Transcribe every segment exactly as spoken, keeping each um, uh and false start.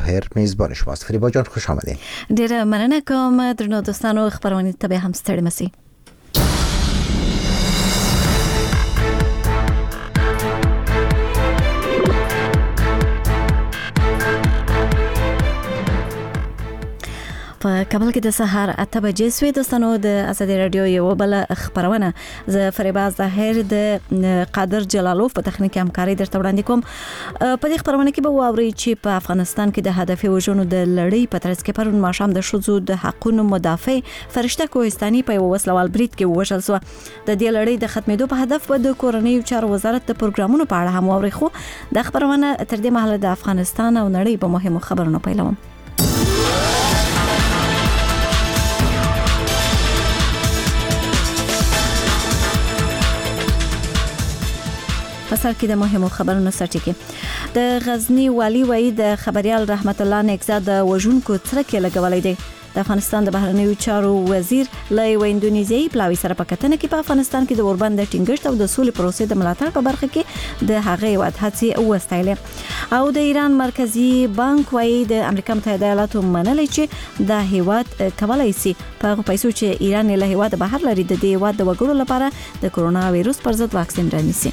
طاهر میزبان شماست. فریبا جان خوش آمدید. ډیره مننه کوم درنو دوستانو، خبرونه ته به هم ستړي مسي. په کابل کې د سهار اته بجې سوي دوستانو د ازادي رادیو یو بل خبرونه ز فریبا ظاهر د قادر جلالوف په تخنیک همکاري درته وړاندې کوم. په دې خبرونه کې به واوري چې په افغانستان کې د هدف وژنو د لړۍ په ترڅ کې پرون ماښام د شذو د حقوقو مدافع فرشته کوهستاني په وسلوال برید کې وژل شو. د دې لړۍ د ختمېدو په هدف د کورنۍ چارو وزارت د پروګرامونو په اړه هم واوري. خو د خبرونه تر دې مهاله د افغانستان او نړۍ په مهمو خبرونو پیلوم. پسر کې د مهمو خبرونو سرچینه د غزنی والی وای د خبريال رحمت الله نیکزاد د وژونکو څرکه لګولې دی. د افغانستان د بهرنیو چارو وزیر لای و اندونیزیایي پلاوی سره په کتنه کې په افغانستان کې د اوربند د ټینګښت او د سولې پروسې د ملاتړ په برخه کې د هغې وضاحت وستایله. او د ایران مرکزی بانک وای د امریکا متحده ایالاتو منلې چې د هیواد کولای شي په پیسو چې ایران له هیواد بهر لري د دې هیواد د وګړو لپاره د کرونا وایروس پر ضد واکسین رانیسي.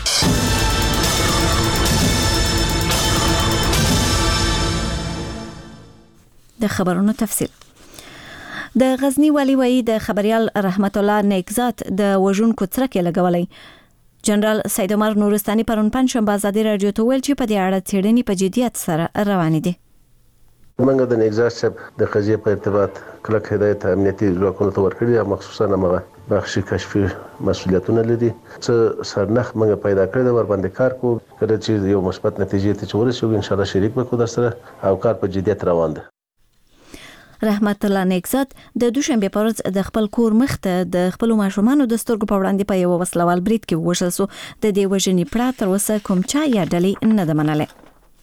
د خبرونو تفصیل. د غزنی والی وای د خبريال رحمت الله نیکزاد د وژونکو څرکه لګولې. جنرال سید عمر نورستاني پرون پنځشنبه ازادي رادیو ته ویل چې په دې اړه څېړنې په جديت سره روان دي. موږ د نیکزاد صاحب د قضیه په ارتباط کلک هدایت امنیتي ځواکونو ته ورکړی او مخصوصا هغه بخشي کشفي مسؤلیتونه لري چې سرنخ موږ پیدا کړی د ور باندې کار کو کړي چې یو مثبت نتیجې ته ورسېږو. ان شاء الله شریک به کو در سره او کار په جديت روان دی. رحمت الله نیکزاد د دوشنبه په ورځ د خپل کور مخته د خپل ماشومانو د سترګو په وړاندې په یو وسلوال برید کې وژل شو. د دې وژنې پړه تر اوسه کوم چا یا ډلې نه ده منلې.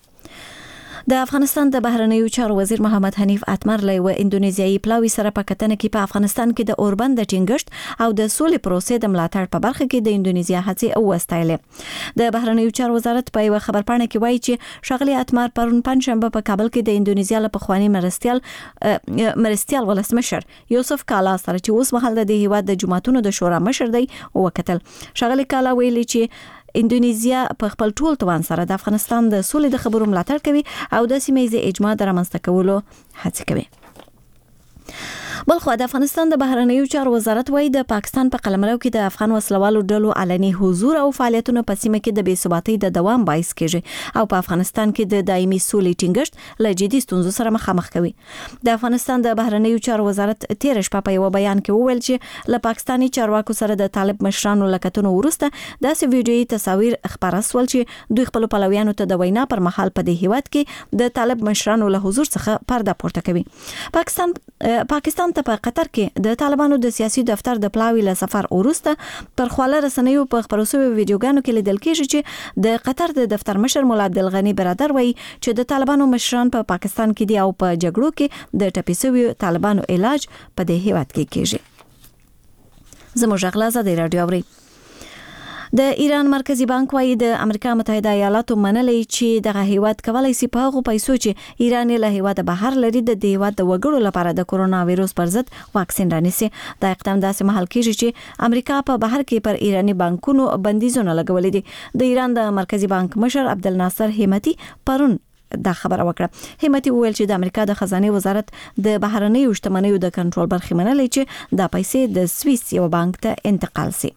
د افغانستان د بهرنیو چارو وزیر محمد حنیف اتمر له اندونیزیایي پلاوی سره په کتنه کې په افغانستان کې د اوربند د ټینګښت او د سولې پروسې د ملاتړ په برخه کې د اندونیزیا هڅې وستایلې. د بهرنیو چارو وزارت په یو خبرپاڼه کې وایي چې شغلی اتمر پرون پنځشنبه په کابل کې د اندونیزیا له پخوانی مرستيال مرستيال ولسمشر یوسف کالا سره چې اوس مهال د هیواد د جماعتونو د شورا مشر دی وکتل. شغلی کالا ویلي چې اندونیزیا په خپل ټول توان سره د افغانستان د سولې د خبرو ملاتړ کوي او د سیمه ییز اجماع د رامنځته کولو هڅه کوي. بلخو د افغانستان د بهرنیو چارو وزارت وایي د پاکستان په قلمرو کې د افغان وسلوالو ډلو علني حضور او فعالیتونه په سیمه کې د بې ثباتۍ د دوام باعث کیږي او په افغانستان کې د دایمي سولې ټینګښت له جدي ستونزو سره مخامخ کوي. د افغانستان د بهرنیو چارو وزارت تیر شپه په یو بیان کې وویل چې له پاکستاني چارواکو سره د طالب مشرانو لکتونو ورسته داسې ویډیويي تصاویر خبره سول چې دوی خپل پلویانو ته د وینا پر مهال په دې هیواد کې د طالب مشرانو له حضور څخه پرده پورته کوي. پاکستان پاکستان ته په قطر کې د طالبانو د سیاسي دفتر د پلاوی له سفر ورسته پر خواله رسنیو په خبرو شوی ویډیوګانو کې لیدل کېږي چې د قطر د دفتر مشر مولا عبدالغنی برادر وایي چې د طالبانو مشران په پا پاکستان کې دي او په جګړو کې د ټپي شوی طالبانو علاج په دې هیواد کې کېږي. زموږ غلا زده رادیو اوري. د ایران مرکزی بانک وايي د امریکا متحده ایالاتو منلې چې دغه هیواد کولای شي په هغه پیسو چې ایران له هیواد بهر لري د هیواد د وګړو لپاره د کرونا وایروس پر ضد واکسین رانیسي. دا اقدام داسې مهال کېږي چې امریکا په بهر کې پر ایرانی بانکونو بندیزونه لګولې دي. د ایران د مرکزی بانک مشر عبدالناصر همتی پرون دا خبره وکړه. همتی وویل چې د امریکا د خزانه وزارت د بهرنیو شتمنیو د کنټرول برخه منلې چې دا پیسې د سویس یو بانک ته انتقال شي.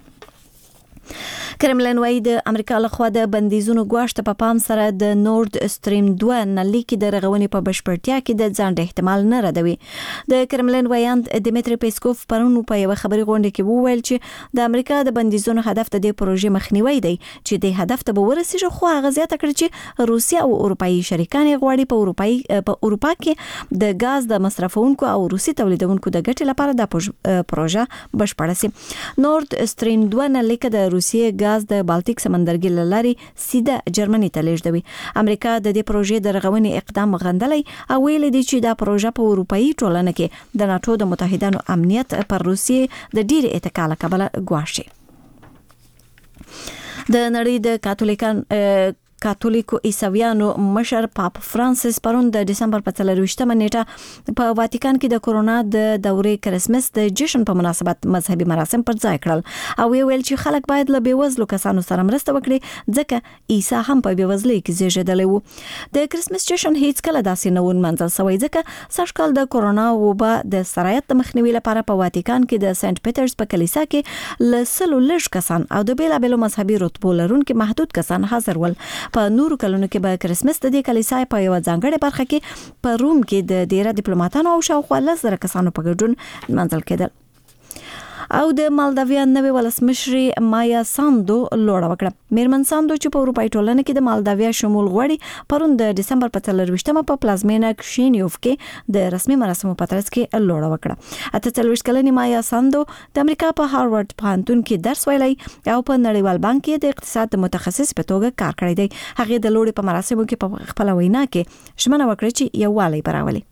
کرملن وایي د امریکا لخوا د بندیزونو غواړه په پام سره د نورد استریم دوه نلي کې د رغونې په بشپړتیا کې د ځان احتمال نه ردوي. د کرملن وایاند دمیتری پیسکوف پرون په یو خبري غونډه کې وویل چې د امریکا د بندیزونو هدف د دې پروژې مخنیوي دی چې د هدف ته ورسیږي. خو هغه زیاته کړ چې روسیا او اروپאי شریکان غواړي په اروپאי په اروپا کې د غاز د مصرفونکو او روسي تولیدونکو د ګټې لپاره د پروژه بشپړه شي. نورد استریم دوه نلي کې د روسیې غاز د بالټیک سمندرګي لارې سیده جرمني ته لیږدوي. امریکا د دې پروژې د رغونې اقدام غندلې او ویل دي چې دا پروژه په اروپאי ټولنه کې د ناتو د متحدانو امنیت پر روسیې د ډیر اتکا له کبله ګواښي. د نړۍ د کاتولیکان کاتولیکو عیسویانو مشر پاپ فرانسیس پرون د دسمبر په څلرویشتمه نیټه په واتیکان کې د کورونا د دورې کرسمس د جشن په مناسبت مذهبي مراسم پر ځای کړل او ویل چې خلک باید له بیوزلو کسانو سره مرسته وکړي ځکه عیسی هم په بیوزلۍ کې زیږیدلی و. د کرسمس جشن هیڅ کله داسې نه و منځل شوی ځکه سږکال د کورونا وبا د سرایت د مخنیوي لپاره په واتیکان کې د سنت پیټرز په کلیسا کې لسلو لږ کسان او د بیلابېلو مذهبي رتبو لرونکو محدود کسان حاضر ول. په نورو کلونو کې به کرسمس د دې کلیسا په یو ځانګړې برخه کې په روم کې د ډیره ډیپلوماټانو او شاوخوا لس زره کسانو په ګډون منځل کېدل. او د مالداویا نوې ولسمشر مایا ساندو لوړه وکړه. میرمن ساندو چې په اروپای ټولنه کې د مالداویا شمول غوړي پرون د دسمبر په څلرویشتمه په پلازمینه کشینیوف کې د رسمي مراسمو په ترڅ کې لوړه وکړه. اته څلوېښت کلنې مایا ساندو د امریکا په هاروارد پوهنتون کې درس ویلی او په نړیوال بانک کې د اقتصاد د متخصص په توګه کار کړی دی. هغه د لوړې په مراسمو کې په خپل وینا کې ژمنه وکړه چې یووالی براولي.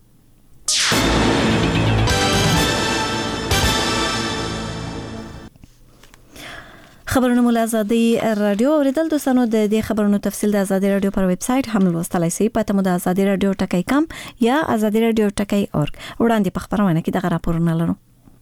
خبرونه مول ازادي رادیو اوریدل دوستانو د دې خبرونو تفصیل د ازادي رادیو پر ویب سټ هم لوستلای شئ. پته مو د ازادي رادیو ټکی کام یا ازادي رادیو ټکی اورګ وړاندې په خبرونه کې د راپورونه لرو.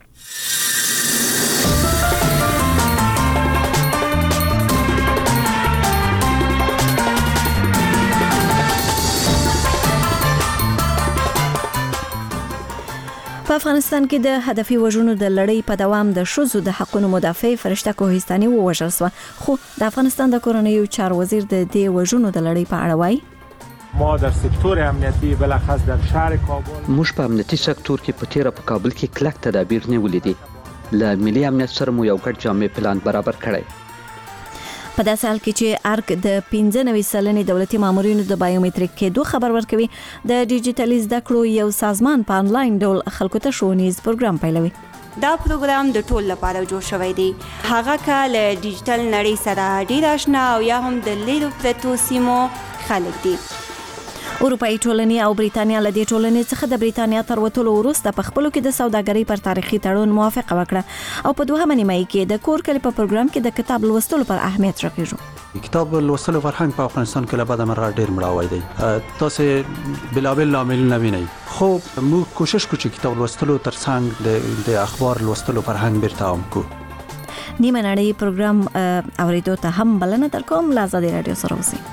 په افغانستان کې د هدفي وژنو د لړۍ په دوام د ښځو د حقوقو مدافع فرشته کوهستاني ووژل شو. خو د افغانستان د کورنیو چارو وزیر د دې وژنو د لړۍ په اړه وایي ما در سکتور امنیتی بلخص در شهر کابل موږ په امنیتي سکتور کې په تیره په کابل کې کلک تدابیر نیولې دي. له ملي امنیت سره مو یو ګډ جامع پلان برابر کړی. په داسې حال کې چې ارګ د پنځه نوي سلنې دولتي مامورینو د بایومټریک کېدو خبر ورکوي، د ډیجیټلي زده کړو یو سازمان په انلاین ډول خلکو ته ښوونیز پروګرام پیلوي. دا پروګرام د ټول لپاره جوړ شوی دی، هغه کله ډیجیټل نړۍ سره ډیر آشنا او یا هم د لیرو پرتو سیمو خلک دي. اروپאי ټولنې او بریتانیا له دې ټولنې څخه د بریتانیا تر وتلو وروسته په خپلو کې د سوداګرۍ پر تاریخي تړون موافقه وکړه او په دوهمه نیمایي کې د کور کلي په پروګرام کې د کتاب لوستلو پر اهمیت راکېږو. کتاب لوستلو فرهنګ په افغانستان کې له بعد مرغه ډیر مړاوی دی. تاسو بلابل لاملونه وینئ، خو موږ کوشش کوو چې کتاب لوستلو ترڅنګ د د اخبار لوستلو فرهنګ بیرته عام کړو. نیمه نړۍ پروګرام اوریدو ته هم بلنه درکوم. له ازادي رادیو سره اوسئ.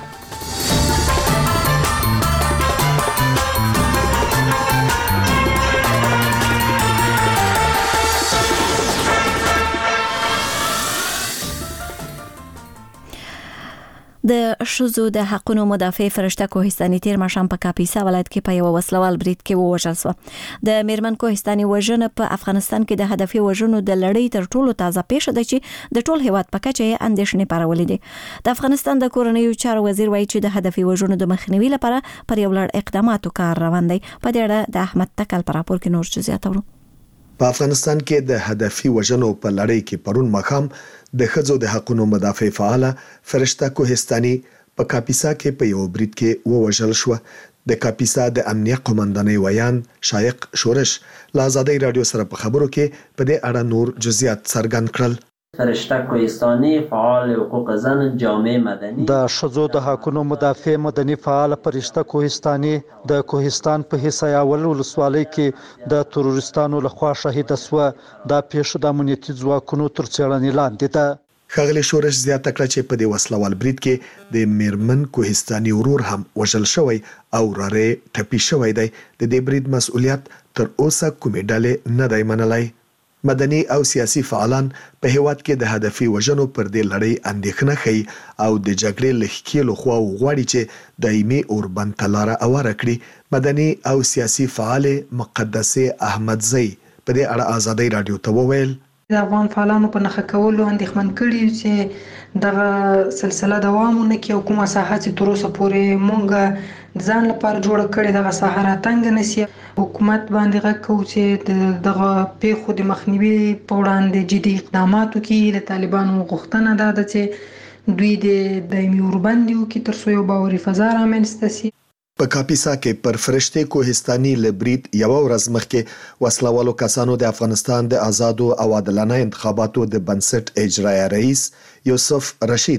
د ښځو د حقوقو مدافع فرشته کوهستاني تیر ماښام په کاپیسا ولایت کې په یو وسلوال برید کې ووژل شو. د میرمن کوهستاني وژنه په افغانستان کې د هدفي وژنو د لړۍ تر ټولو تازه پیښه ده چې د ټول هیواد په کچه یې اندېښنې پارولې دي. د افغانستان د کورنیو چارو وزیر وایي چې د هدفي وژنو د مخنیوي لپاره پر یو لړ اقداماتو کار روان دی. په دې اړه د احمد تکل پر راپور کې نور څه زیاتورو. په افغانستان کې د هدفي وژنو په لړۍ کې پرون مخام د ښځو د حقوقو مدافع فعاله فرشته کوهستاني په کاپیسا کې په یو برید کې ووژل شو. د کاپیسا د امنیه قومندانۍ ویان شایق شورش له ازادي رادیو سره په خبرو کې په دې اړه نور جزئیات څرګند کړل. فرشته کوهستاني فعال حقوق زن جامع مدني د ښځو د حقوقو مدافع مدني فعال فرشته کوهستاني د کوهستان په حصہ اول ولسوالۍ کې د تروریستانو لخوا شهید شو. د پیښو د امنیتي ځواکونو تر څېړنې لاندې ده. خغلی شورش زیاته کړه چې په دې وسلوال برید کې د میرمن کوهستاني ورور هم وژل شوی او راره ټپي شوی دی. د دې برید مسؤلیت تر اوسه کومې ډلې نه دی منلی. مدني او سیاسي فعالان په هیواد کې د هدفي وژنو پر دې لړۍ اندېښنه ښيي او د جګړې له ښکېلو خواو غواړي چې دایمي اوربند ته لاره هواره کړي. مدني او سیاسي فعال مقدسه احمدزی په دې اړه ازادي رادیو ته وویل د افغان فعالانو په نخښه کولو اندېښمن کړي چې دغه سلسله دوام ونه کړي او کومه ساحه چې تر اوسه پورې مونږ ځان لپاره جوړ کړي دغه ساحه راتنګ نشي. حکومت باندې غږ کوو چې دغه پیښو د مخنیوي په وړاندې جدي اقدامات وکړي. د طالبانو غوښتنه ده چې دوی د دایمي اوربند وکړي تر څو یو باوري فضا رامنځته شي. په کاپیسا کې پر فرشته کوهستاني لبرید یو ورځ مخکې وسلوالو کسانو د افغانستان د آزادو او عادلانه انتخاباتو د بنسټ اجرایی رئیس یوسف رشید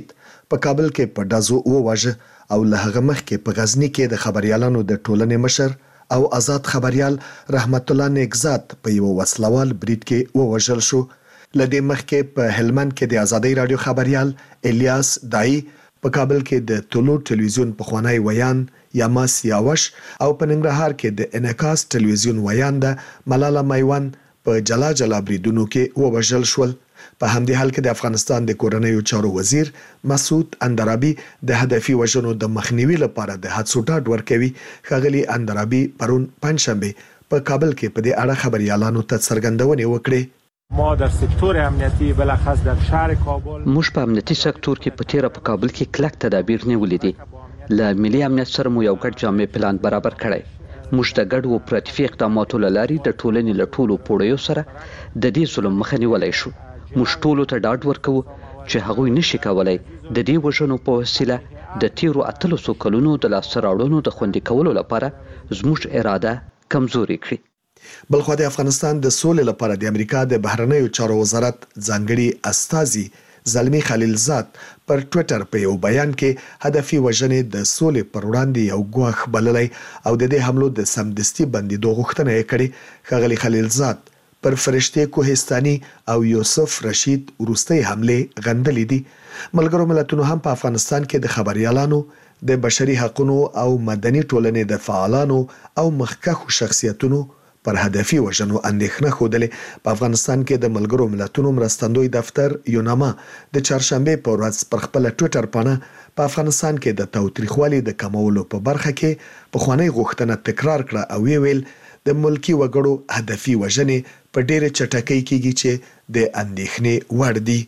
په کابل کې په ډزو وواژه او له هغه مخکې په غزنی کې د خبريالانو د ټولنې مشر او آزاد خبريال رحمت الله نیکزاد په یو وسلوال برید کې ووژل شو. لدې مخکې په هلمند کې د ازادۍ رادیو خبريال الیاس دای په کابل کې د طلوع ټلویزیون پخوانی ویان یاماس یاوش او په ننګرهار کې د انعکاس ټلویزیون ویان د ملاله میوان په جلا جلا بریدونو کې ووژل شول. په همدې حال کې د افغانستان د کورنیو چارو وزیر مسعود اندرابي د هدفي وژنو د مخنیوي لپاره د هڅو ډاډ ورکوي. ښاغلي اندرابي پرون پنځشنبه په کابل کې په دې اړه خبريالانو ته څرګندونې وکړې. ما در سکتور امنیتی بلخص در شهر کابل موږ په امنیتي سکتور کې په تیره په کابل کې کلک تدابیر نیولې دي. له ملي امنیت سره مو یو ګډ جامع پلان برابر کړی. موږ د ګډو اپراتیفي اقداماتو له لارې د ټولنې له ټولو پوړیو سره د دې ظلم مخه نیولی شو. موږ ټولو ته ډاډ ورکوو چې هغوی نشي کولای د دې وژنو په وسیله د تیرو اتلسو کلونو د لاسته راوړنو د خوندي کولو لپاره زموږ اراده کمزوري کړي. بلخو د افغانستان د سولې لپاره د امریکا د بهرنیو چارو وزارت ځانګړي استازي زلمی خلیلزاد پر ټوئیټر په یو بیان کې هدفي وژنې د سولې پر وړاندې یو ګواښ بللی او د دې حملو د سمدستي بندیدو غوښتنه یې کړې. ښاغلي خلیلزاد پر فرشته کوهستاني او یوسف رشید وروستۍ حمله غندلې دي. ملګرو ملتونو هم په افغانستان کې د خبريالانو د بشري حقوقو او مدني ټولنې د فعالانو او مخکښو شخصیتونو پر هدفي وژنو اندېښنه خوده. په افغانستان کې د ملګرو ملتونو مرستندوی دفتر یوناما د چهارشنبه په ورځ پر خپل ټوئیټر باندې په افغانستان کې د تاوتریخوالي د کمولو په برخه کې په خوانی غوښتنه تکرار کړه او ویل د ملکی وګړو هدفي وژنې په ډېره چټکۍ کېږي چې د اندېښنې وړ دي.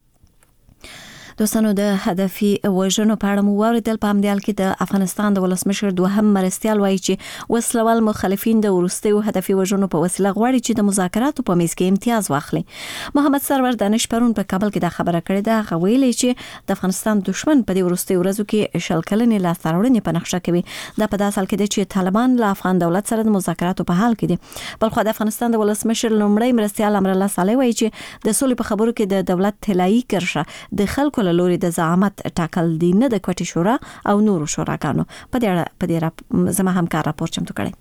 دوستانو د هدفي وژنو په اړه مو واوریدل. په همدې حال کې د افغانستان د ولسمشر دوهم مرستیال وایي چې وسلوال مخالفین د وروستیو هدفي وژنو په وسیله غواړي چې د مذاکراتو په میز کې امتیاز واخلي. محمد سرور دانش پرون په کابل کې دا خبره کړې ده. هغه ویلي چې د افغانستان دشمن په دې وروستیو ورځو کې شل کلنې لاسته راوړنې په نقشه کوي. دا په داسې حال کې ده چې طالبان له افغان دولت سره د مذاکراتو په حال کې دي. بلخو د افغانستان د ولسمشر لومړی مرستیال امرالله صالح وایي چې د سولې په خبرو کې د دولت طلایي کرښه د خلکو لوري د زعامت ټاکل دي، نه د کوټي شورا او نورو شوراګانو. په دې په دې زما همکار راپور چمتو کړي.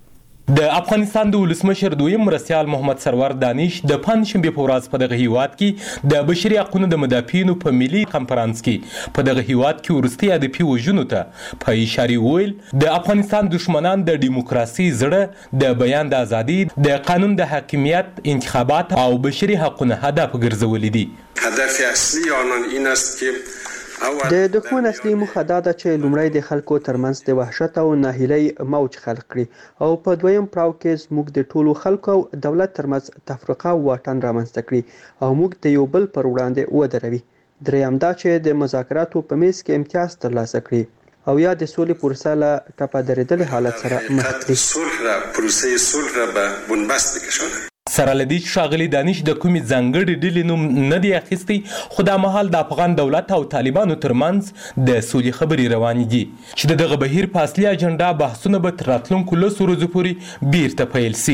د افغانستان د ولسمشر دویم مرستیال محمد سرور دانش د پنځشنبه په ورځ په دغه هیواد کې د بشري حقوقو د مدافعینو په ملي کنفرانس کې په دغه هیواد کې ورستي هدفي وژنو ته په اشاره ویل د افغانستان دشمنان د دیموکراسي زړه، د بیان د ازادي، د قانون د حاکمیت، انتخابات او بشري حقوقو هدف ګرځولي دي. هدف اصلي آنان این است که د دښمن اصلي موخه دا ده چې لومړی د خلکو ترمنځ د وحشت او ناهیلۍ موج خلق کړي او په دویم پړاو کې زموږ د ټولو خلکو او دولت ترمنځ تفرقه او واټن رامنځته کړي او موږ د یو بل پر وړاندې ودروي. دریم دا چې د مذاکراتو په میز کې امتیاز ترلاسه کړي او یا د سولې پروسه له ټپه درېدلي حالت سره مخ کړي. صلح را پروسه صلح را به بنبست بکشاند. سره لدی شاغلی دانش د کومې ځانګړي ډلې نوم نه دی اخیستی، خو دا مهال د افغان دولت او طالبانو ترمنځ د سولې خبرې روانې دي چې د دغه بهیر په اصلي اجنډا بحثونه به تر راتلونکو لسو ورځو پورې بیرته پیل سي.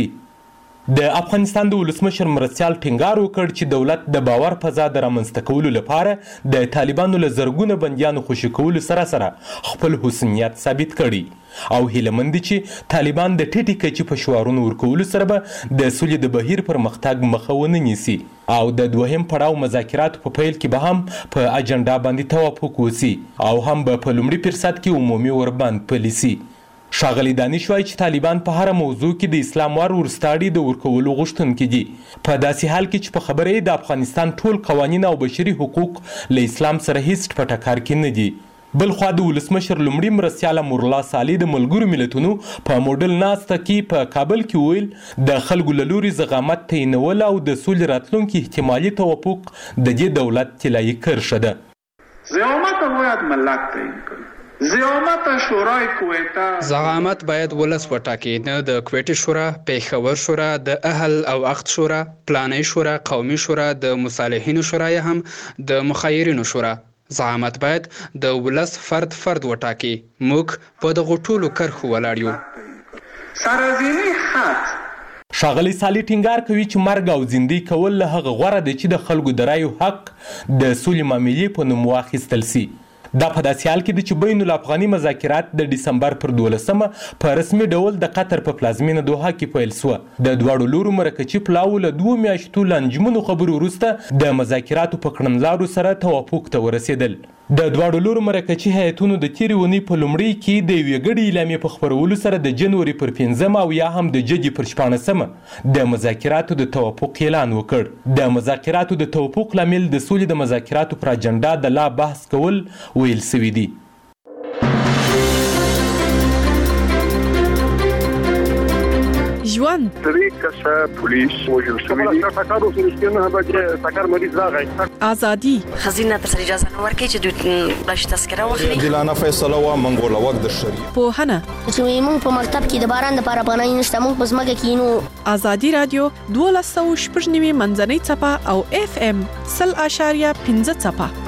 د افغانستان د ولسمشر مرستیال ټینګار وکړ چې دولت د باور فضا د رامنځته کولو لپاره د طالبانو له زرګونو بندیانو خوشي کولو سره سره خپل حسنیت ثابت کړي او هیلهمند چې طالبان د ټیټي کچې په شعارونو ورکولو سره به د سولې د بهیر پرمختګ مخه ونه نیسي او د دوهم پړاو مذاکراتو په پیل کې به هم په اجنډا باندې توافق وسی او هم به په لومړي فرصت کې عمومي وربند پلی سي. ښاغلي دانش وایي چې طالبان په هره موضوع کې د اسلام وار ورستاړي د ورکولو غوښتونکي دي، په داسې حال کې چې په خبره یې د افغانستان ټول قوانین او بشري حقوق له اسلام سره هیڅ په ټکر کې نه دي. بل خوا د ولسمشر لومړي مرستیال امرالله صالح د ملګرو ملتونو په موډل ناسته کې په کابل کې ویل د خلکو له لوري زغامت تعینول او د سولې راتلونکي احتمالي توافق د دې دولت طلایي کرښه ده. زعامت باید ملت تعیین کړي. زعامت شورای کویتا زعامت باید ولس وټاکي، نه د کویټي شورا، پېښور شورا، د اهل او اخت شورا، پلاني شورا، قومي شورا، د مصالحینو شورا یا هم د مخیرینو شورا. زعامت باید د ولس فرد فرد وټاکي. موږ په دغه ټولو کرښو ولاړ یو. سرزمینی خط ښاغلی سالي ټینګار کوي چې مرګ او زندۍ کول له هغه غوره دی چې د خلکو د رایو حق د سولې معاملې په نوم واخیستل سي. دا په داسې حال کې ده چې بین الافغاني مذاکرات د ډسمبر پر دولسمه په رسمي ډول د قطر په پلازمینه دوحه کې پیل سوه. د دواړو لورو مرکچي پلاوو له دوو میاشتو لنجمنو خبرو وروسته د مذاکراتو په کړنلارو سره توافق ته ورسېدل. د دواړو لورو مرکچي هیئتونو د تېرې اونۍ په لومړۍ کې د یوې ګډې اعلامیې په خپرولو سره د جنوري پر پنځمه او یا هم د جدي پر شپاړسمه د مذاکراتو د توافق اعلان وکړ. د مذاکراتو د توافق لامل د سولې د مذاکراتو پر اجنډا د لا بحث کول ویل سوي دي. ژوند درې کسه پولیس وژل شوي دي. ټکر وشو چې نه به ټکر مریض راغی. ازادي خزینه تر اجازه نه ورکړي چې دوی بلش تذکره واخلي. عادلانه فیصله و منګول وخت د شریعت پوهنه چې موږ په مکتب کې د باران د لپاره پناه نشته، موږ په ځمکه کې نو. ازادي رادیو دولس سوه شپږ نوي منځنۍ څپه او اف ام سل اشاریه پنځه څپه.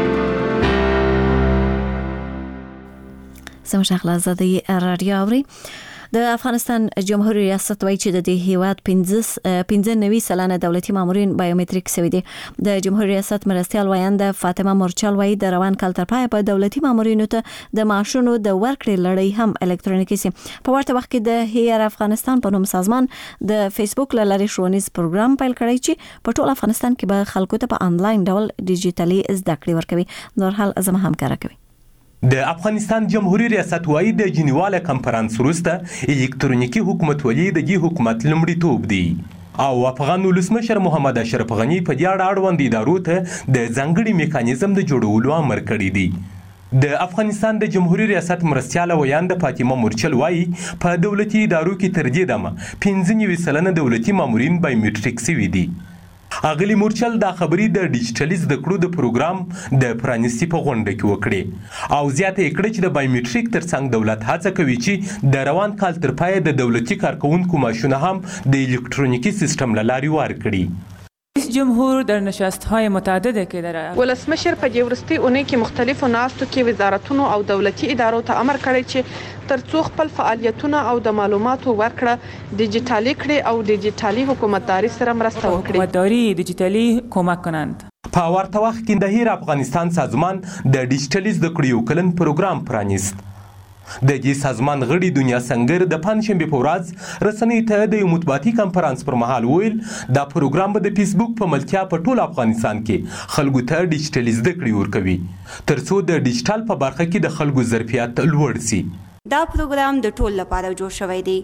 سمه شغله زده رادیو اوري. د افغانستان جمهوریت ریاست وایي چې د دې هیواد پنځه نوي سلنه دولتي مامورین بایومټریک شوي دي. د جمهوریت ریاست مرستیال وایند فاطمه مورچل وایي د روان کال تر پایه په دولتي مامورینو ته د معاشونو د ورکړې لړۍ هم الکترونیکي سي. په ورته وخت کې د هیر افغانستان په نوم سازمان د فیسبوک له لارې ښوونیز پروګرام پیل کړی چې په ټول افغانستان کې به خلکو ته په انلاین ډول ډیجیټلي زده کړې ورکوي. نور حال زما همکاره کوي. د افغانستان جمهوریت ریاست وایي د جنیواله کنفرانس وروسته الکترونیکي حکومتولي د دې حکومت لومړیتوب دی او افغان ولسمشر محمد اشرف غني په دې اړه اړوند ادارو ته د ځانګړي میکانیزم د جوړولو امر کړی دی. د افغانستان د جمهوریت ریاست مرستیاله ویاند فاطمه مورچل وایي په دولتي ادارو کې تر دې دمه پنځه نوي سلنه دولتي مامورین بایومټریک شوي دي. اغلی مورچل دا خبري د ډیجیټلي زده کړو د پروګرام د پرانیستي په غونډه کې وکړي او زیاته کړه چې د بایومټریک ترڅنګ دولت هڅه کوي چې د روان کال تر پایه د دولتي کارکونکو معاشونه هم د الکترونیکي سیستم له لارې ورکړي. رئیس جمهور در نشست‌های متعدد که در ولسمشر په دې ورستي اونۍ کې مختلفو ناستو کې وزارتونو او دولتي ادارو ته امر کړی چې ترڅو خپل فعالیتونه او د معلوماتو ورکړه ډیجیټالي کړي او ډیجیټالي حکومتداري سره مرسته وکړي. حکومتداري ډیجیټالي کمک کنند. په ورته وخت کې د هیر افغانستان سازمان د ډیجیټلي زده کړو یو کلن پروګرام پرانیست. د دې سازمان غړي دنیا سنگر د پنځشنبه په ورځ رسنۍ ته د یو مطبوعاتي کنفرانس پر مهال ویل دا پروګرام به د فیسبوک په ملتیا په ټول افغانستان کې خلکو ته ډیجیټلي زده کړې ورکوي ترڅو د ډیجیټل په برخه کې د خلکو ظرفیت لوړ شي. دا پروګرام د ټول لپاره جوړ شوی دی.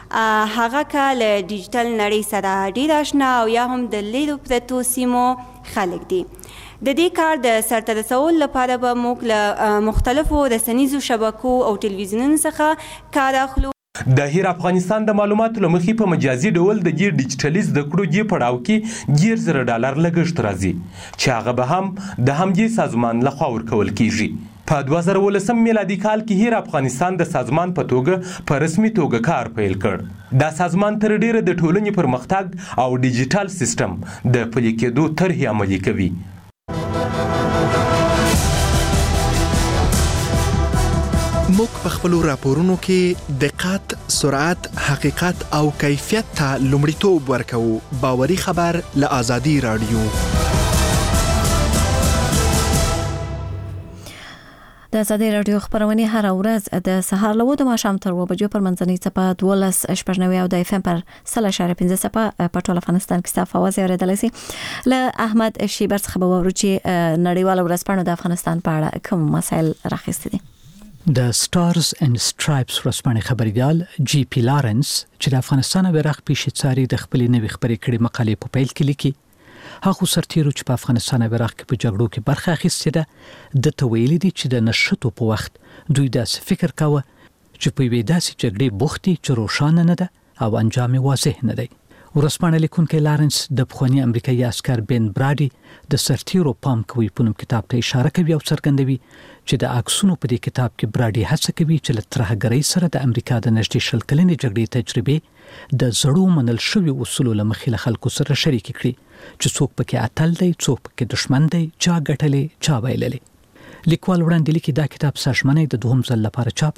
هغه کله ډیجیټل نړۍ سره ډیر آشنا او یا هم د لیرو پرتو سیمو خلک دي. د دې کار د سرته رسولو لپاره به موږ له مختلفو رسنیزو شبکو او ټلویزیونونو څخه کار اخلو. د هیر افغانستان د معلوماتو له مخې په مجازي ډول د دې ډیجیټلي زده کړو دې پړاو کې ډېر زره ډالر لګښت راځي چې هغه به هم د همدې سازمان لخوا ورکول کیږي. په دوه زره ولسم میلادي کال کې هیر افغانستان د سازمان په توګه په رسمي توګه کار پیل کړ. دا سازمان تر ډیره د ټولنې پرمختګ او ډیجیټل سیستم د پلي کېدو طرحې عملي کوي. موږ په خپلو راپورونو کې دقت، سرعت، حقیقت او کیفیت ته لومړیتوب ورکوو. باوري خبر له آزادي رادیو. د آزادي رادیو خبرونه هر ورځ د سهار له د ماښام تر اوه بجو پر منځنۍ څپه دولس شپږ نوي او د اف ام پر سل اشاریه پنځه څپه په ټول افغانستان کې ستاسو आवाज اوریدلای شي. له احمد شیبر څخه به وورو چې نړیوال ورځپاڼه د افغانستان په اړه کوم مسایل راخستي دي. د سټارز اینڈ سټرایپس ورځپاڼې خبريال جی پی لارنس چې د افغانستان او عراق پیښې د خپل نوې خبرې کړي مقالې په پیل کې لیکي هغه سرتیرو چې په افغانستان او عراق کې په جګړو کې برخه اخیستې ده د تویل دي چې د نشټو په وخت دوی داسې فکر کاوه چې په وې داسې جګړې بوختي چې روښانه نه ده او انجام واضح نه دی. ورځپاڼه لیکونکی لارنس د پخوانی امریکایي عسكر بن براډي د سرتیرو پام کوي په نوم کتاب ته اشاره کوي او څرګندوي چې د عکسونو په دې کتاب کې براډي هڅه کوي چې له ترهګرۍ سره د امریکا د نږدې شل کلنې جګړې تجربې د زړو منل شوي اصولو له مخې له خلکو سره شریک کړي چې څوک پکې اتل دی، څوک پکې دشمن دی، چا ګټلې چا ویللې. لیکوال وړاندې لیکي دا کتاب ساشمنۍ د دوهم ځل لپاره چاپ شو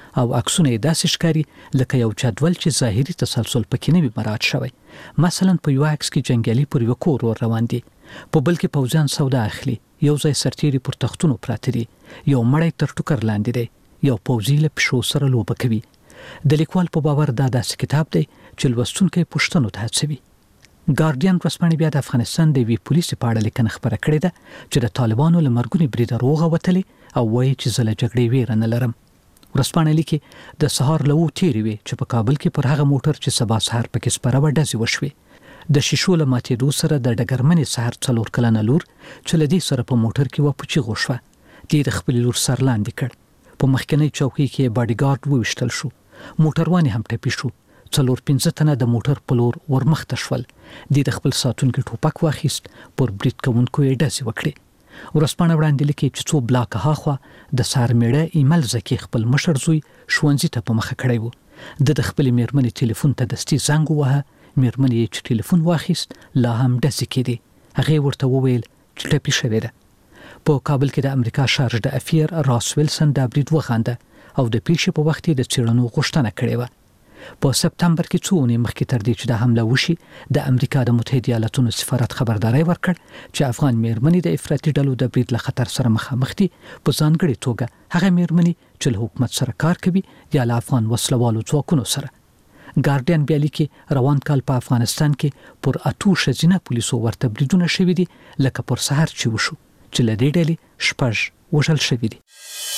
او عکسونه یې داسې ښکاري لکه یو جدول چې ظاهري تسلسل پکې نه وي مراعات شوی. مثلا په یو عکس کې جنګیالي پر یو کور ور روان دي، په بل کې پوځیان سودا اخلي، یو ځای سرتیري پر تختونو پراته دي، یو مړی تر ټوکر لاندې دی، یو پوځي له پیشو سره لوبه کوي. د لیکوال په باور دا داسې کتاب دی چې لوستونکی پوښتنو ته هڅوي. ګارډین ورځپاڼې بیا د افغانستان د یوې پولیسې په اړه لیکنه خپره کړې ده چې د طالبانو له مرګونې بریده روغه وتلې او وایي چې زه له جګړې ویره نه لرم. ورځپاڼه لیکي د سهار له اوو تېرې وې چې په کابل کې پر هغه موټر چې سبا سهار پکې سپره وه ډزې وشوې. د شیشو له ماتېدو سره د ډګرمنې سهار څلور کلنه لور چې له دې سره په موټر کې وه په چیغو شوه. دې د خپلې لور سر لاندې کړ. په مخکنۍ چوکۍ کې باډیګارډ وویشتل شو. موټروان هم ټپي شو. څلور پنځه تنه د موټر په لور ورمخته شول. دې د خپل ساتونکي ټوپک واخیست، پر برید کوونکو یې ډزې وکړې. ورځپاڼه وړاندې لیکي چې څو بلاکه هاخوا د سهار میړه ایمل زکي خپل مشر زوی ښوونځي ته په مخه کړی و. د د خپلې مېرمنې ټلیفون ته دستي زنګ ووهه. مېرمنې یې چې ټلیفون واخیست لا هم ډزې کېدې. هغې ورته وویل چې ټپي شوې ده. په کابل کې د امریکا شارج د افیر راس ویلسن دا برید وغانده او د پیښې په وخت د څېړنو غوښتنه کړې وه. په سپتمبر کې څو اونۍ مخکې تر دې چې د حمله وشي د امریکا د متحده ایالاتونو سفارت خبرداری ورکړ چې افغان مېرمنې د افراطي ډلو د برید له خطر سره مخامخ دي، په ځانګړې توګه هغه مېرمنې چې له حکومت سره کار کوي یا له افغان وسلوالو ځواکونو سره. ګارډین بیا لیکي روان کال په افغانستان کې پر اتو ښځینه پولیسو ورته بریدونه شوي دي لکه پر سهار چې وشو چې له دې ډلې شپږ وژل شوي دي.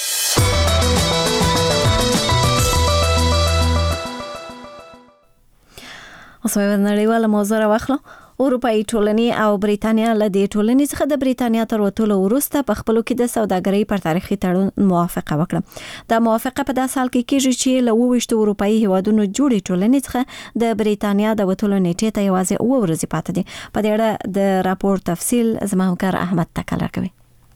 اوس یو نړیواله موضوع راواخلو. اروپایي ټولنې او بریتانیا له دې ټولنې څخه د بریتانیا تر وتلو وروسته په خپلو کې د سوداګرۍ پر تاریخي تړون موافقه وکړه. دا موافقه په داسې حال کې کېږي چې له اووه اروپایي هیوادونو جوړې ټولنې څخه د بریتانیا د وتلو نیټې ته یوازې اووه ورځې پاتې دي. په دې اړه د راپور تفصیل زما همکار احمد تکل راکوي.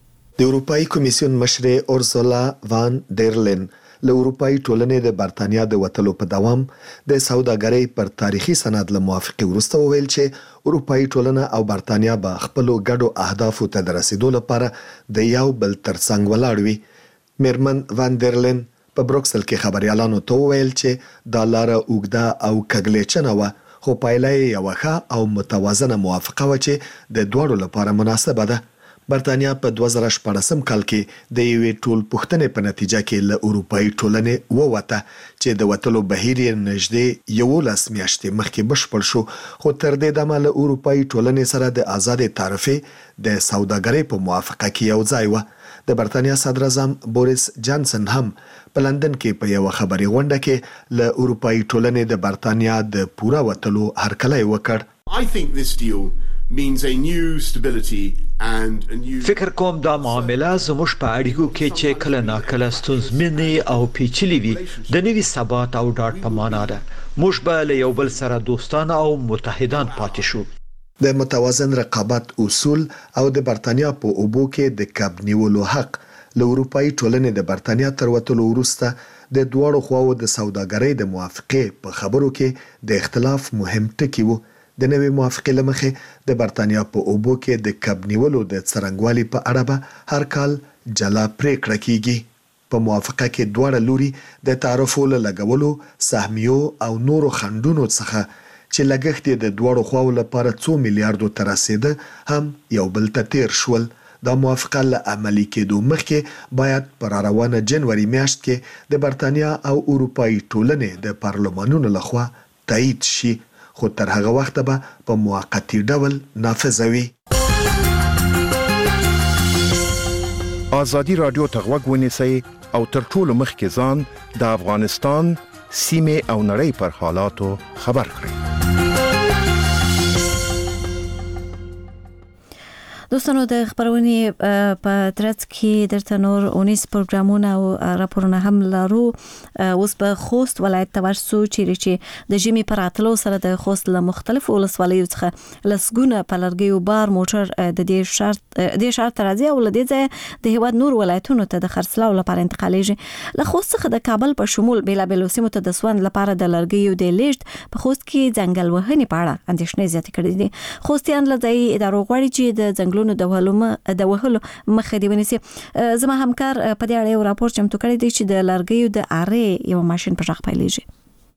د اروپایي کمیسیون مشر اورسولا وان ډرلین له اروپایي ټولنې د برتانیا د وتلو په دوام د سوداګرۍ پر تاریخي سند له موافقې وروسته وویل چې اروپایي ټولنه او برتانیا به خپل ګډو اهدافو ته د رسیدو لپاره د یو بل ترڅنګ ولاړ وي. میرمن وان ډرلین په بروکسل کې خبريالانو ته وویل چې دا لاره اوږده او کږلېچنه وه، خو پایله یې یوه ښه او متوازنه موافقه وه چې د دواړو لپاره مناسبه ده. برتانیا په دوه زره شپاړسم کال کې د یوې ټول پوښتنې په نتیجه کې له اروپایي ټولنې ووته چې د وتلو بهیر یې نږدې یولس میاشتې مخکې بشپړ شو، خو تر دې دمه له اروپایي ټولنې سره د آزادې تعرفې د سوداګرۍ په موافقه کې یو ځای وه. د برتانیا صدر اعظم بوریس جانسن هم په لندن کې په یو خبري غونډه کې له اروپایي ټولنې د برتانیا د پوره وتلو هرکلی وکړ. I think this deal means a new stability and a new فکر کوم دا معامله زموږ په اړیکو کې چې کله ناکله ستونزمنې او پیچلې وي د نوي ثبات او ډاډ په معنا ده. موږ به له یو بل سره دوستان او متحدان پاتې شو. د متوازن رقابت اصول او د برتانیا په اوبو کې د کب نیولو حق له اروپایي ټولنې د برتانیا تر وتلو وروسته د دواړو خواو د سوداګرۍ د موافقې په خبرو کې د اختلاف مهم ټکي وو. د نوې موافقې له مخې د برتانیا په اوبو کې د کب نیولو د څرنګوالي په اړه به هر کال جلا پریکړه کیږي. په موافقه کې دواړه لوري د تعرفو له لګولو، سهمیو او نورو خنډونو څخه چې لګښت یې د دواړو خواو لپاره څو میلیارډو ته رسیده هم یو بل ته تیر شول. دا موافقه له عملي کېدو مخکې باید پر روانه جنوري میاشت کې د برتانیا او اروپایي ټولنې د پارلمانونو لخوا تایید شي، خو تر هغه وخت به په موقتی ډول نافذ وي. ازادي رادیو ته غوږ ونیسئ او تر ټولو مخکې ځان د افغانستان سیمې او نړۍ پر حالاتو خبر کړئ. دوستانو د خبرونې په ترڅ کې درته نور اونیس پروګرامونه او راپورونه هم لرو. اوس په خوست ولایت ته ورسو چې د ژمي پر راتلو سره د خوست له مختلفو ولسوالیو څخه لسګونه په لرګیو بار موټر د دې شرط د شرط راځي او لدې ځای د هیواد نور ولایتونو ته د خرڅلاو لپاره انتقالیږي. له خوست څخه د کابل په شمول بیلابیلو سیمو ته د سوند لپاره د لرګیو د لیږد په خوست کې ځنګل وهنې په اړه اندېښنې زیاتې کړې دي. خوستیان له ځایي ادارو غواړي چې د ځنګلونو ځنګلونو د وهلو د وهلو مخه دی ونیسي. زما همکار په دې اړه یو راپور چمتو کړی دی چې د لرګیو د اره یو ماشين په ځخ پیلېږي.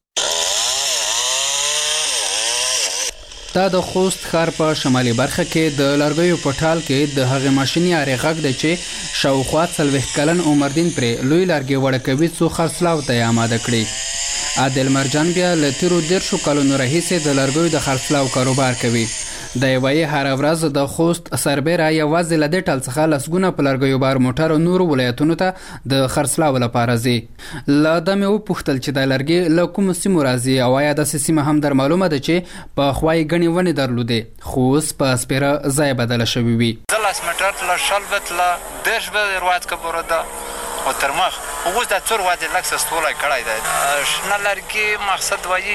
دا د خوست ښار په شمالي برخه کې د لرګیو په ټال کې د هغې ماشیني ارې غږ دی چې شاوخوا څلوېښت کلن عمردین پرې لوی لرګي وړه کوي څو خرڅلاو ته یې اماده کړي. عادل مرجان بیا له تیرو دېرشو کلونو راهیسې د لرګیو د خرڅلاو کاروبار کوي. د یوایي هره ورځ د خوست سربیره یوازې له دې ټال څخه لسګونه په لرګیو بار موټر او نورو ولایتونو ته د خرڅلاو لپاره ځي. له ده مې وپوښتل چې دا لرګي له کومو سیمو راځي او آیا داسې سیمه هم در معلومه ده چې په خوا یې ګڼې ونې درلودې خو اوس په سپېره ځای بدله شوې وي. زه لس مټر له شل بت له دېرش به روایت که بروده او تر مخ اوس دا څور وادي لږ څه ستولی کړی دی. شنه لرګي مقصد وایي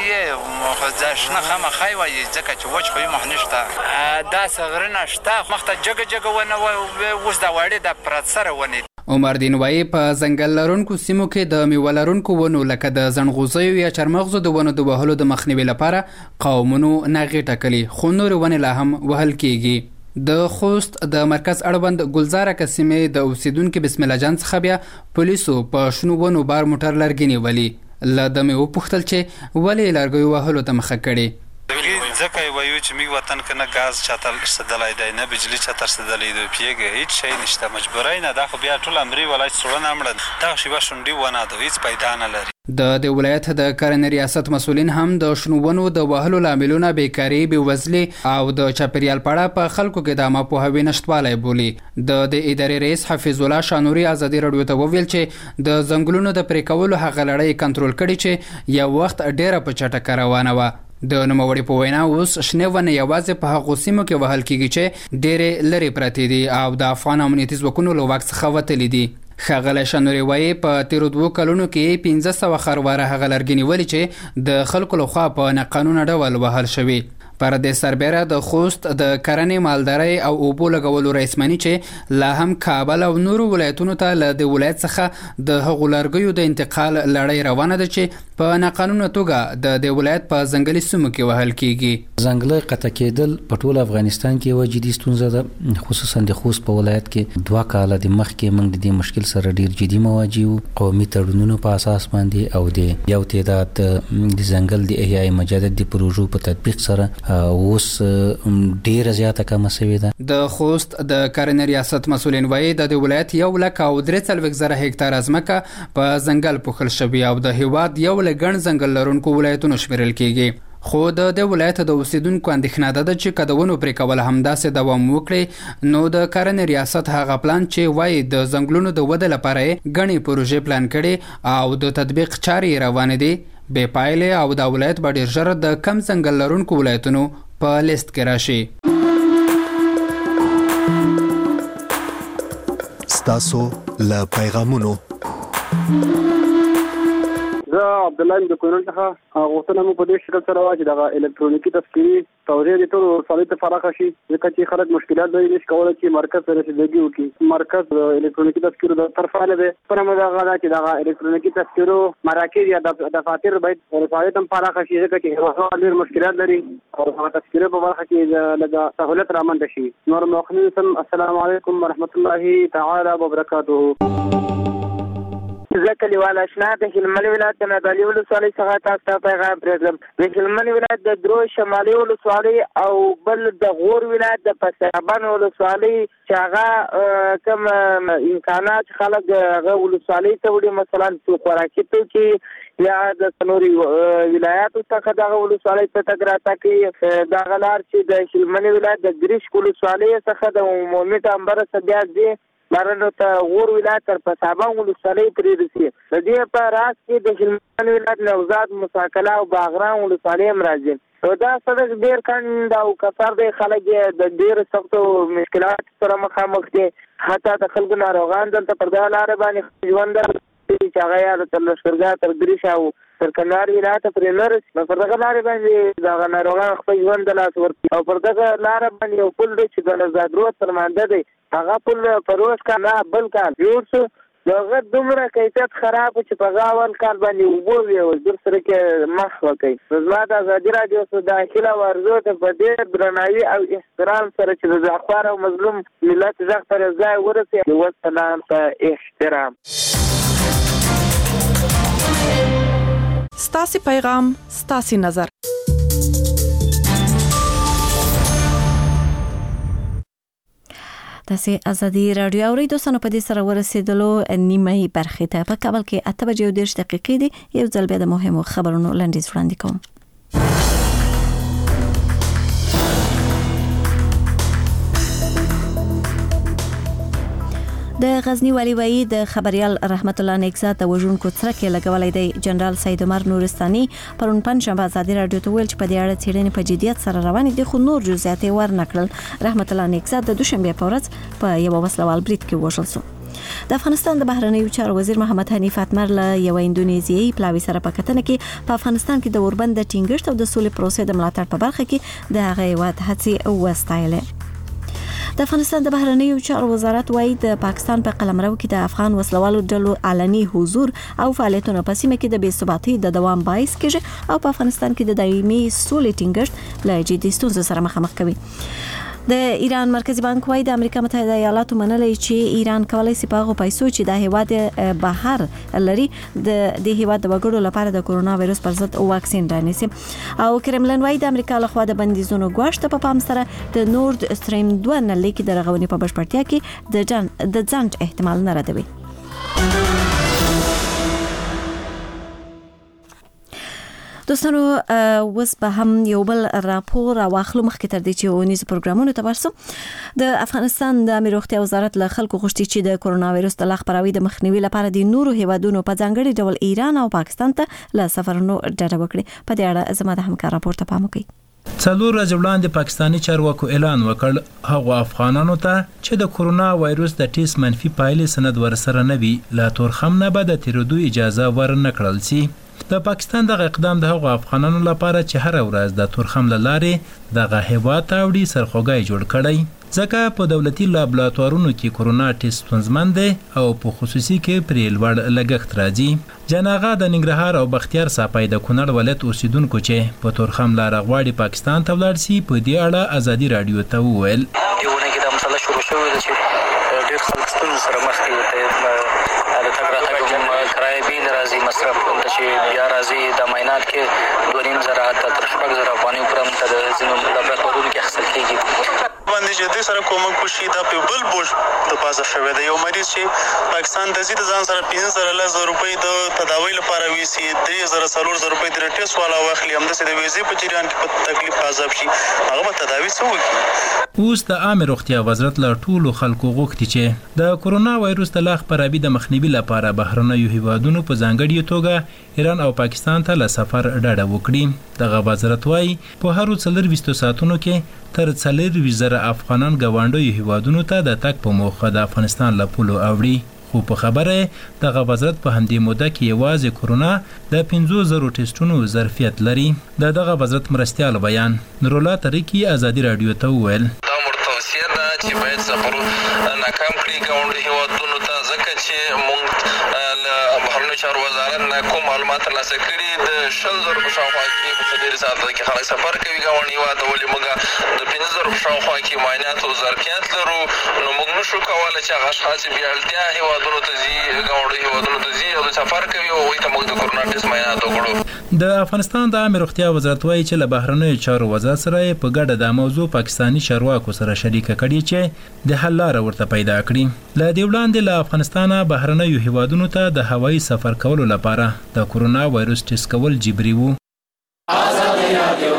یې شنه خامخای وایي ځکه چې وچ خو یې مخ نشته. داسې غرونه شته مخ ته جګه جګه ونه اوس دا واړې د پرت سره ونې. عمردین وایي په ځنګل لرونکو سیمو کې د میوه لرونکو ونو لکه د زنغوزیو یا چارمغزو د ونو د وهلو د مخنیوي لپاره قومونو ناغې ټاکلي خو نورې ونې لا هم وهل کیږي. د خوست د مرکز اړوند ګلزاره سیمې د اوسیدونکو بسم الله جان څخه بیا پولیسو په شنو ونو بار موټر لرګي نیولي. له ده مې وپوښتل چې ولې لرګیو وهلو ته مخه کړې. ځکه یې وایو چې موږ وطن کې نه ګاز چاته رسېدلی دی نه بجلي چاته رسېدلی دی پوهېږې هېڅ شی نشته مجبورۍ نه دا خو بیا ټول امري ولایت سوړنه مړه دغه شیبه شونډي ونه ده هېڅ پیدا نه لري. د دې ولایت د کرنې ریاست مسؤلین هم د شنو ونو د وهلو لاملونه بیکاري بېوزلي او د چاپیریال په اړه په خلکو کې د عامه پوهاوي نشتوالی بولي. د دې ادارې رئیس حفیظ الله شانوري ازادي راډیو ته وویل چې د ځنګلونو د پرې کولو هغه لړۍ کنټرول کړي چې یو وخت ډېره په چټکه روانه وه. د نوموړي په وینا اوس شنې ونې یوازې په هغو سیمو کې وهل کیږي چې ډېرې لرې پرتې دي او د افغان امنیتي ځواکونو له واک څخه وتلي دي. ښاغلی شانوري وایي په تیرو دوو کلونو کې پنځه سوه خرواره هغه لرګي نیولي چې د خلکو لخوا په ناقانونه ډول وهل شوي. پر دې سربیره د خوست د کرنې مالدارۍ او اوبو لګولو رئیس مانی چې لا هم کابل او نورو ولایتونو ته له د ولایت څخه د هغو لرګیو د انتقال لړۍ روانه ده چې په ناقانونه توګه د د ولایت په ځنګلي سیمو کې وهل کیږي. ځنګلي قطع کېدل په ټول افغانستان کې یوه جدي ستونزه ده خصوصا د خوست په ولایت کې دوه کاله د مخکې موږ د دې مشکل سره ډیر جدي مواجه وو. قومي تړونونو په اساس باندې او د یو تعداد د ځنګل د احیاء مجدد د پروژو په تطبیق سره اوس ډیره زیاته کمه شوې ده. د خوست د کرنې ریاست مسؤلین وایي د ولایت یو لک او درې څلوېښت زره هکتاره ځمکه په ځنګل پوښل شوې او د هیواد یو له ګڼ ځنګل لرونکو ولایتونو شمیرل کیږي. خو د دې ولایت د اوسیدونکو اندېښنه ده چې که د ونو پرې کول همداسې دوام وکړي نو د کرنې ریاست هغه پلان چې وایي د ځنګلونو د وده لپاره یې ګڼې پروژې پلان کړي او د تطبیق چارې روانې دي بې پایلې او دا ولایت به ډېر ژر د کم ځنګل لرونکو ولایتونو په لیست کې راشي. ستاسو له پیغامونو زه عبدالله یم د کونړ څخه غوښتنه مو په دې شکل سره وه چې دغه الکترونیکي تذکرې توزیع د ټولو ولسوالیو ته پراخه شي ځکه چې خلک مشکلات لري نشي کولی چې مرکز ته رسیدګي وکړي. مرکز د الکترونیکي تذکرو دفتر فعاله دی. خپله مو دغه ده چې دغه الکترونیکي تذکرو مراکز یا دفاتر باید ولسوالیو ته هم پراخه شي ځکه چې هغه ډېر مشکلات لري او هغه تذکرې په برخه کې لږه سهولت رامنځته شي. نور مؤخرین سم السلام علیکم ورحمت الله تعالی وبرکاته. زه کلیوال اشنا د هلمند ولایت د نادعلي ولسوالۍ څخه تاسو ته پیغام پرېږدم. د هلمند ولایت د درو شمالي ولسوالۍ او بل د غور ولایت د پسابند ولسوالۍ چې هغه کوم امکانات خلک هغه ولسوالۍ ته وړي مثلا خوراکي توکي یا د څلورو ولایاتو څخه دغه ولسوالۍ ته تګ راتګ کوي. دغه لار چې د هلمند ولایت د ګریشک ولسوالۍ څخه د عمومي ټامبر څخه بیا ځي بارنو ته غور ولایت تر پسابند ولسوالۍ پورې رسي. د دې په راس کې د هلمند ولایت نوزاد مساکله او باغران ولسوالۍ هم راځي. دا سړک ډېر کڼ او کثر دی. خلک یې د ډېرو سختو مشکلاتو سره مخامخ دي. حتی د خلکو ناروغان دلته پر دغه لارې باندې ژوند چې هغه یا تر لښکرګاه تر ګریش او تر کندهار ولایت پورې نه رسي. نو پر دغه لارې باندې دغه ناروغان خپل ژوند د لاس ورکوي او پر دغه لاره باندې یو پل دی چې د نوزاد رود تر مانده دی. هغه پل په روز کال نه بل کال جوړ شو دغه دومره کیفیت خراب چې په غاول کال باندې وبو وي او در سره کې مخ وکړي. زما د ازادي رادیو څخه داخله ورزو ته په ډېر درناوي او احترام سره چې د ځخوار او مظلوم ملت ځخ پر ځای ورسي والسلام په احترام. ستاسي پیغام ستاسي نظر. تاسو ازادي رادیو اوري دوستانو په دې سره ورسېدلو نیمه برخه ته په کابل کې اته بجې او دېرش دقیقې دي. یو ځل بیا د مهمو خبرونو لنډیز وړاندې کوم. د غزنی والی وایي د خبريال رحمت الله نیکزاد د وژونکو څرک لګولای دی. جنرال سید عمر نورستاني پرون پنځشنبه ازادي رادیو ته ویل چې په دې اړه څېړنې په جدیت سره روانې دي، خو نور جزئیات یې ورنکړل. رحمت الله نیکزاد د دوشنبه په ورځ په یو وسلوال برید کې وژل شو. د افغانستان د بهرنیو چارو وزیر محمد حنیف اتمر له یو اندونیزیایي پلاوي سره په کتنه کې په افغانستان کې د اوربند د ټینګښت او د سولې پروسې د ملاتړ په برخه کې د هغه هیواد هڅې وستایلې. د افغانستان د بهرنیو چارو وزارت وايي د پاکستان په قلمرو کې د افغان وسلوالو ډلو علني حضور او فعالیتونه په سیمه کې د بې ثباتۍ د دوام باعث کېږي او په افغانستان کې د دایمي سولې ټینګښت له جدي ستونزو سره مخامخ کوي. د ایران مرکزی بانک وايي د امریکا متحده ایالاتو منلې چې ایران کولای شي په هغو پیسو چې د هیواد بهر لري د د هیواد د وګړو لپاره د کورونا وایرس پر ضد واکسین رانیسي. او کرملن وايي د امریکا لخوا د بندیزونو غوښته په پام سره د نورد استریم دوه نلې کې د رغونې په بشپړتیا کې د جن د ځنډ احتمال نه ردوي. دوستانو وس به هم یو بل راپور واخلو مخکې تر دې چې ونیز پروګرامونو ته ورسو. د افغانستان د امنیت روغتیا وزارت له خلکو غوښتي چې د کورونا وایرس د خپراوي د مخنیوي لپاره د نورو هیوادونو په ځانګړي ډول ایران او پاکستان ته له سفرونو ډډه وکړي. په دې اړه زما د همکار راپور ته پام وکړئ. څلور ورځې وړاندې پاکستاني چارواکو اعلان وکړ هغه افغانانو ته چې د کورونا وایرس د ټیسټ منفي پایلې سند ورسره نه وي لا تورخم نه به د تیرودو اجازه ورنکړل شي. د پاکستان دغه اقدام د هغو افغانانو لپاره چې هر ورځ د تورخم لارې دغه هیواد ته وړي سرخوږی جوړ کړی، ځکه په دولتي لابراتوارونو کې کورونا ټیسټ ستونزمن دی او په خصوصي کې پرې لوړ لګښت راځي. جناغه د ننګرهار او بختیار صاحب د کونړ ولایت اوسیدونکو چې په تورخم لار غواړي پاکستان ته ولاړ شي په دې اړه ازادي رادیو ته وویل. یوونه کې د مسله شروع شوې ده چې ډېر خلک ستونزو سره مخ دي. د تګ راتګ کرایې بیل راځي، مصرف ته چې بیا راځي د معاینات کې دوه نیم زره حتی تر شپږ زره افغانۍ پورې هم ته د ځینو لابراتوارونو کې اخیستل کېږي. باندې چې دې سره کومک وشي دا په بل بوج د پاسه شوی دی. یو مریض چې پاکستان ته ځي د ځان سره پنځه زره لس زره روپۍ د تداوی لپاره ویسي، درې زره څلور زره روپۍ د ټیسټ والا واخلي، همداسې د ویزې په جریان کې په تکلیف عذاب شي، هغه به تداوي څه وکړي. اوس د عامه روغتیا وزارت له ټولو خلکو غوښتي چې د کورونا وایرس د خپراوي د مخنیوي لپاره بهرنیو هیوادونو په ځانګړي توګه ایران او پاکستان ته له سفر ډډه وکړي. دغه وزارت وايي په هر څلور ویشتو ساعتونو کې تر څلور ویشت زره افغانان ګاونډیو هیوادونو ته د تګ په موخه د افغانستان له پولو اوړي. خو په خبره دغه وزارت په همدې موده کې یوازې کورونا د پنځو زرو ټیسټونو ظرفیت لري. د دغه وزارت مرستیال بیان نور الله طریقي ازادي رادیو ته وویل. دا مرتوسیه ده چې باید سفر ناکام کړي ګاونډي هیوادونو ته، ځکه چې موږ له بهرنیو چارو وزارت نه کوم معلومات ترلاسه کړي د شل زرو په شاوخوا کې په ډېرې ساعته کې خلک سفر کوي ګاونډي هیواد ته، ولې موږ د پنځه زرو په شاوخوا کې معاینات او ظرفیت لرو، نو موږ نشو کولی چې هغه اشخاص بې اړتیا هیوادونو ته ځي، ګاونډي هیوادونو ته ځي او د سفر کوي او هغوی ته موږ د کورونا ټیسټ معاینات وکړو. د افغانستان د عامه روغتیا وزارت وايي چې له بهرنیو چارو وزارت سره په ګډه دا موضوع پاکستاني چارواکو سره شریکه کړې چې د حل لاره ورته پیدا کړي. له دې وړاندې له افغانستانه بهرنیو هیوادونو ته د هوایي سفر کولو لپاره د کورونا وایرس ټیسټ کول جبري وو. ازادي رادیو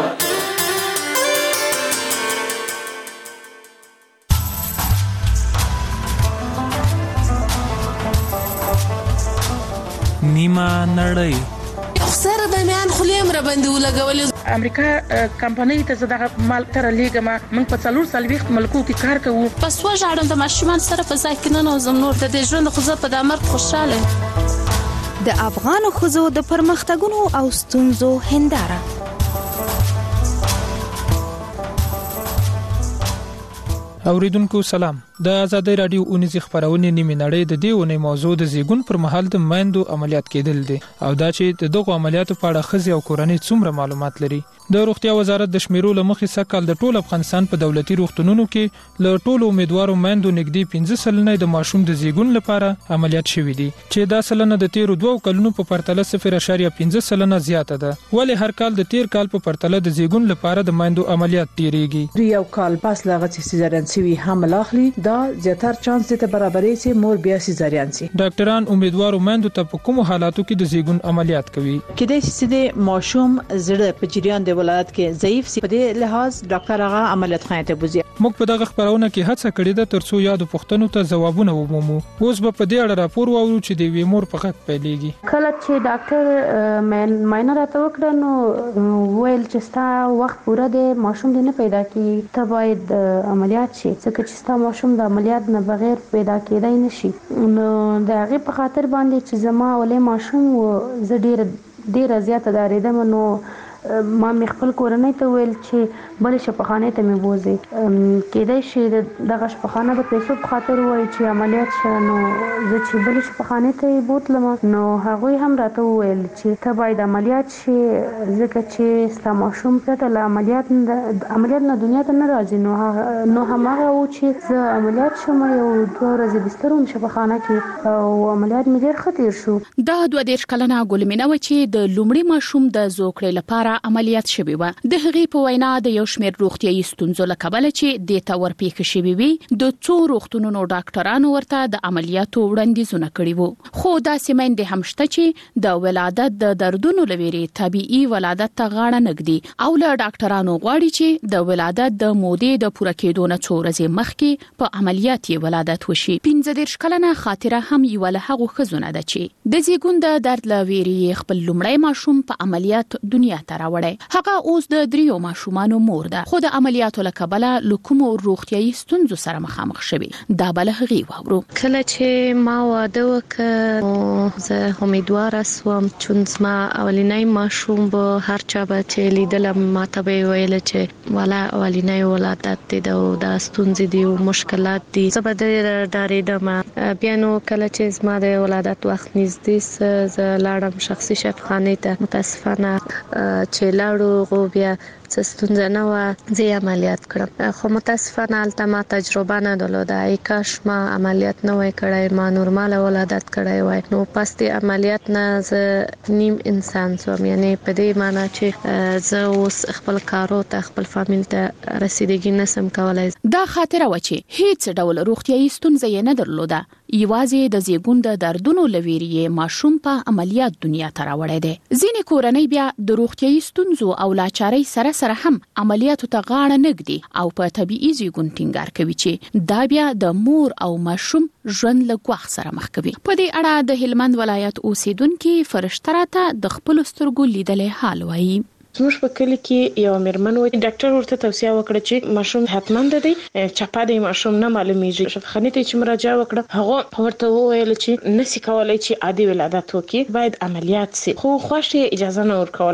نیمه نړۍ سره د میان خلیم را باندې ولګولې. امریکا کمپنۍ ته زه دغه مال تر لېږم، موږ په څلور څلوېښت ملکو کې کار کوو. پس وژاړم د ماشومان سره په ځای کې ننوځم، نور د دې ژوند خو زه په دا مرګ خوشحاله یم. د افغانو ښځو د پرمختګونو او ستونزو هنداره. اوریدونکو سلام، د آزادۍ رادیو اونیزې خبرونه نیمه نړۍ د دې ونې موضوع د زیګون پر مهال د میندو عملیات کېدل دي او دا چې د دغه عملیاتو په اړه خزي او کورنۍ څومره معلومات لري. د روغتیا وزارت د شمیرو لمخې سکهال د ټول افغانستان په دولتي روغتونونو کې له ټولو امیدوارو میندو نږدې پنځه سلنه د ماشوم د زیګون لپاره عملیات شوي دي چې دا سلنه د تیرو دوه کلونو په پرتله صفر اشاریه پنځه سلنه زیاته ده. ولې هر کال د تیر کال په پرتله د زیګون لپاره د میندو عملیات ډیریږي؟ یو کال پس لاغه چې سیزارین سوي حمل اخلي دا زیاتر چانس ته برابرې چې مور بیا سیزارین سي. ډاکټران امیدوارو میندو ته په کوم حالاتو کې د زیګون عملیات کوي؟ کله چې د ماشوم زړه په جریان د ولادت کې ضعیف سي په دې لحاظ ډاکټر هغه عملیات خانه ته بوزي. موږ په دغه خبرونه کې هڅه کړې ده ترڅو یادو پوښتنو ته ځوابونه ومومو. اوس به په دې اړه راپور واورو چې د وی مور په غږ پیلېږي. کله چې ډاکټر ماینه راته وکړه نو ویل چې ستا وخت پوره دی ماشوم دې نه پیدا کیږي ته باید عملیات شي ځکه چې ستا ماشوم د عملیات نه بغیر پیدا کېدای نشي. نو د هغې په خاطر باندې چې زما ولې ماشوم زه ډېر ډېره زیاته ډارېدم نو ما مې خپل کورنۍ ته ویل چې بلې شفاخانې ته مې بوځي کېدای شي دغه شفاخانه د پیسو په خاطر ووایي چې عملیات شه نو زه چې بلې شفاخانې ته یې بوتلم نو هغوی هم راته وویل چې ته باید عملیات شې ځکه چې ستا ماشوم پرته له عملیات عملیات نه دنیا ته نه راځي. نو نو هماغه و چې زه عملیات شم یو دوه ورځې بستر وم شفاخانه کې او عملیات مې ډېر ښه تېر شو. دا دوه دېرش کلنه ګلمینه وه چې د لومړي ماشوم د زوکړې لپاره عملیات شوی و. د هغې په وینا د یو شمېر روغتیايي ستونزو له کبله چې دې ته ورپېښې شوې وي د څو روغتونونو ډاکټرانو ورته د عملیاتو وړاندیزونه کړي وو. خو داسې میندې هم شته چې د ولادت د دردونو له ویرې طبیعي ولادت ته غاړه نه ږدي او له ډاکټرانو غواړي چې د ولادت د مودې د پوره کېدو نه څو ورځې مخکې په عملیات یې ولادت وشي. پنځه دېرش کلنه خاطره هم یوه له هغو ښځونه ده چې د زیګون د درد له ویرې خپل لومړی ماشوم په عملیات دنیا ته راوړی. هغه اوس د دریو ماشومانو مور ده خو د عملیاتو له کبله له کومو روغتیايي ستونزو سره مخامخ شوي. دا به له هغې واورو. کله چې ما واده وکړ زه امیدواره سوم چون زما اولنی ماشوم به هر چا به چې لیدلم ماته به یې ویله چې والا اولنی ولادت دی او دا ستونزې دي او مشکلات دي. زه به ډېره ډارېدم. بیا نو کله چې زما د ولادت وخت نږدې سه زه لاړم شخصي شفاخانې ته. متاسفانه چې لاړو غو بیا څه ستونزه نه وه زه عملیات کړم خو متاسفانه هلته ما تجربه نه درلوده. ای کاش ما عملیات نه وای کړی ما نورماله ولادت کړی وای نو پس د عملیات نه زه نیم انسان سوم یعنی په دې معنی چې زه اوس خپل کارو ته خپل فامیل ته رسیدګي نسم کولای. دا خاطره و چې هیڅ ډول روغتیايي ستونزه یې نه درلوده یوازې د زیګون د دردونو له ویرې ماشوم په عملیات دنیا ته راوړی دی. ځینې کورنۍ بیا د روغتیايي ستونزو او لاچارۍ سره سره هم عملیاتو ته غاړه نه ږدي او په طبیعي زیګون ټینګار کوي چې دا بیا د مور او ماشوم ژوند له ګواښ سره مخ کوي. په دې اړه د هلمند ولایت اوسیدونکي فرشته راته د خپلو سترګو لیدلی حال وایي. زموږ په کلی کې یو میرمن و ډاکټر ورته توصیه وکړه چې ماشوم حتمند دی چپه دی ماشوم نه معلومیږي. شفاخانې ته چې مراجعه وکړه هغه ورته وویل چې نسی کولای چې عادي ولادت وکړي باید عملیات سي خو خوښ اجازه نه ورکوله.